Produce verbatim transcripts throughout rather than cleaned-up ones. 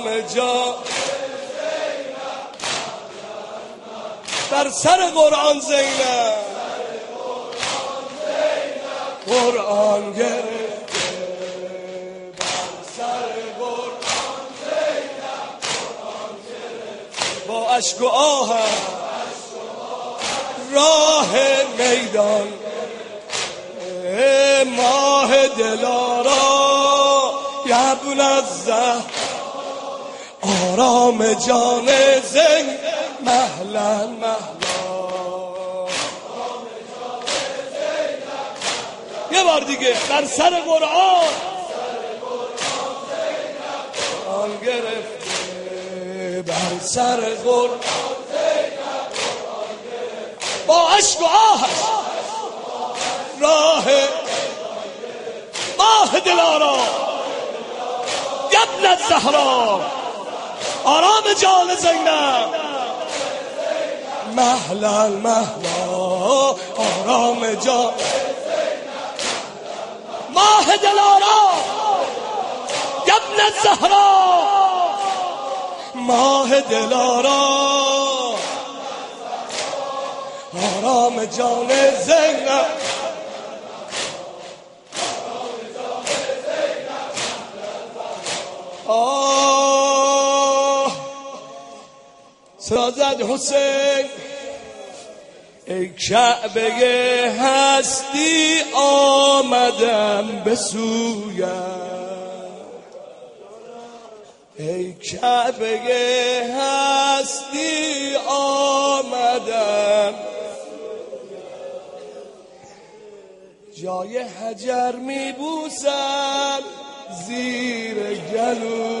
آرام جان بر سر قرآن زینب قرآن گرفته بر سر قرآن زینب قرآن گرفته با اشک و آهم راه میدان ماه دلارا یبن الزهر آرام جان زین مهلا مهلا یه بار دیگه بر سر قرآن قرآن گرفته بر سر قرآن با عشق و آهش راه ماه دلارا یبن الزهرا آرام جان زینب مهلا مهلا آرام جان ماه دلارا یبن الزهرا ماه دلارا آرام جان زینب آه سازد حسین ای کعبه هستی آمدم به سویت ای کعبه هستی آمدم جای حجر می بوسم زیر گلو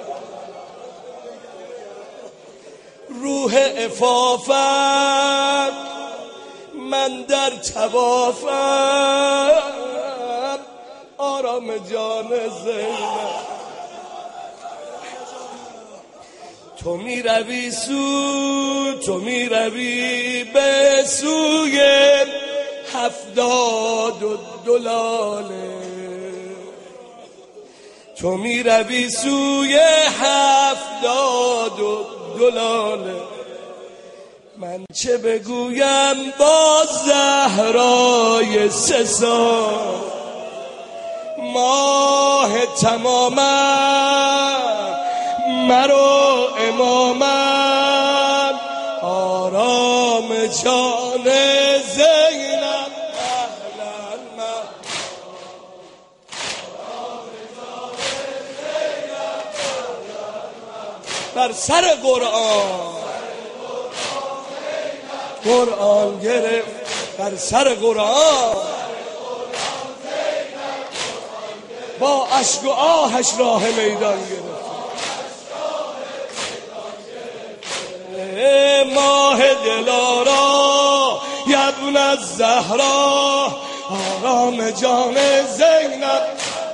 روح عفافم من در طوافم آرام جان زینب تو می روی سو تو می روی به سوی هفتاد و دلاله تو می روی سوی هفتاد و دلاله من چه بگویم با زهرای سه سال ماه تمامم مرو امامم آرام جان زینب بر سر قرآن قرآن گرفت بر سر قرآن با اشک و آهش راه میدان گرفت ماه دلارا یبن الزهرا آرام جان زینب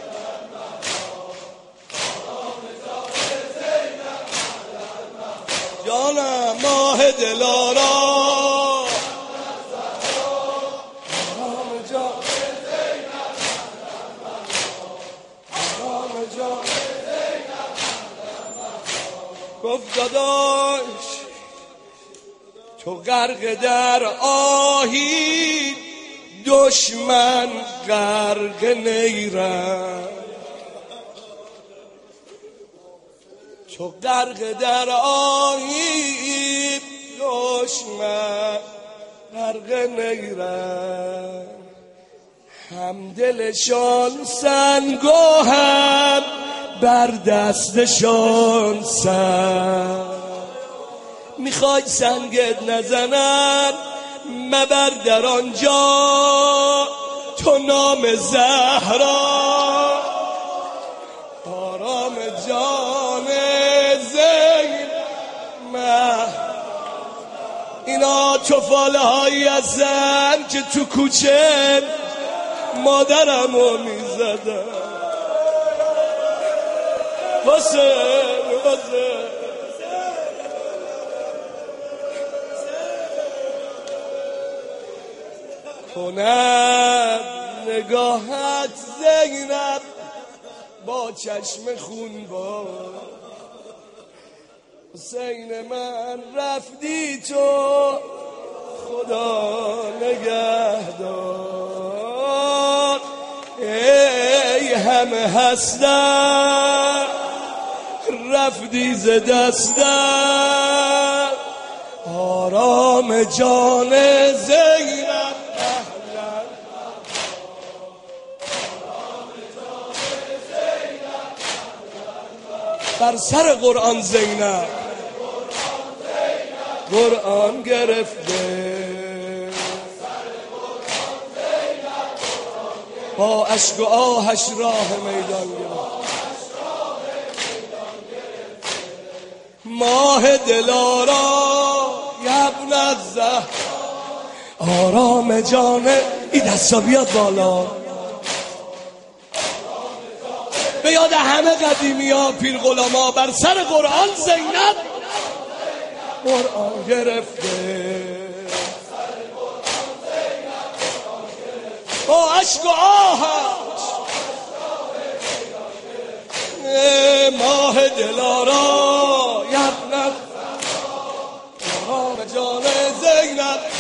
جانم ماه دلارا آرام جان آرام جان گفت داداش تو غرق در آهی دشمن غرق نیرم تو غرق در آهی دشمن غرق نیرم هم دلشان سنگ و هم بر دستشان سنگ میخوای سنگت نزنن مبر در آنجا تو نام زهرا آرام جان زین اینا چفاله هایی هستن که تو کوچه مادرمو میزدن واسه واسه کند نگاهت زینب با چشم خون با حسین من رفتی تو خدا نگهدار، ای همه هستن رفتی ز دستم، آرام جان زینب بر سر قرآن زینب قرآن گرفته، با اشک و آهش راه میدان گرفت. ماه دلارا یبن الزهر، آرام جانه این دستا بیاد بالا، به یاد همه قدیمی ها پیر غلاما بر سر قرآن زینب قرآن گرفته، با اشک و آهش ماه دلارا یبن الزهر، آرام جان زینب